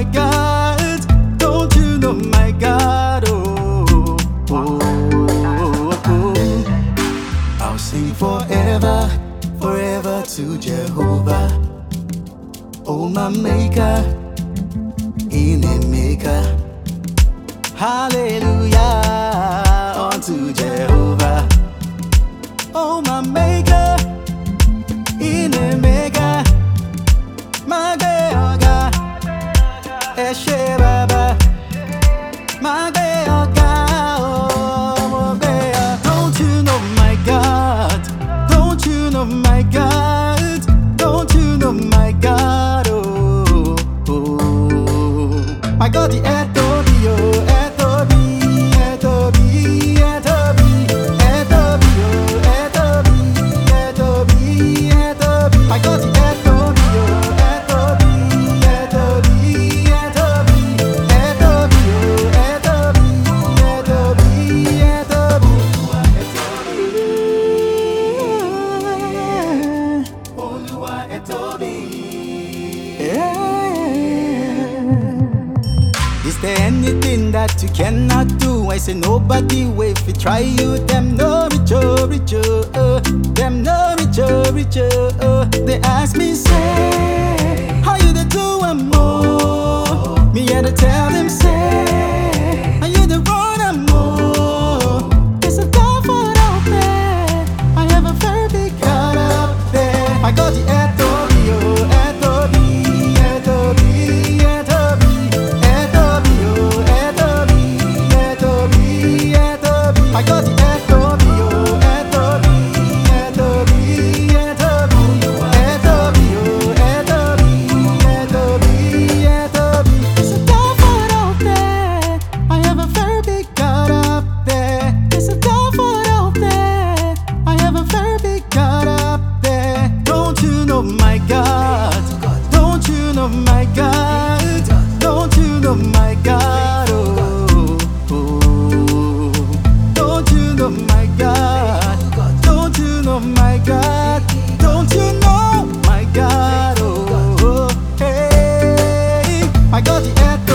my God, don't you know my God, oh, oh, oh, oh. I'll sing forever, forever to Jehovah, oh my maker, in a maker. Hallelujah unto Jehovah, oh my maker, in a maker. My God, Eshe Baba, my God, oh God. Don't you know my God? Don't you know my God? Don't you know my God? Oh, oh. My God, the Etobi, oh, Etobi, Etobi, Etobi, Etobi, oh, Etobi, Etobi, Etobi. My God, the Etobi, oh. Is there anything that you cannot do? I say nobody will if you try you. Them no richer, richer, them no richer, richer. They ask me say, how you they do and more? Me had to tell them say, are you the run and more? It's a God for out there. I have a very big God up there. I got the Etobi, oh, Etobi, Etobi, Etobi, Etobi, oh, Etobi, Etobi, Etobi. I got the Etobi, oh, Etobi, Etobi, Etobi, Etobi, oh, Etobi, Etobi, Etobi. It's a God for out there. I have a very big God up there. It's a God for out there. I have a very big God up there. Don't you know my God? Don't you know my God? Don't you know my God? Oh, oh. Don't you know my God? Don't you know my God? Don't you know my God? Oh, hey, I got the echo.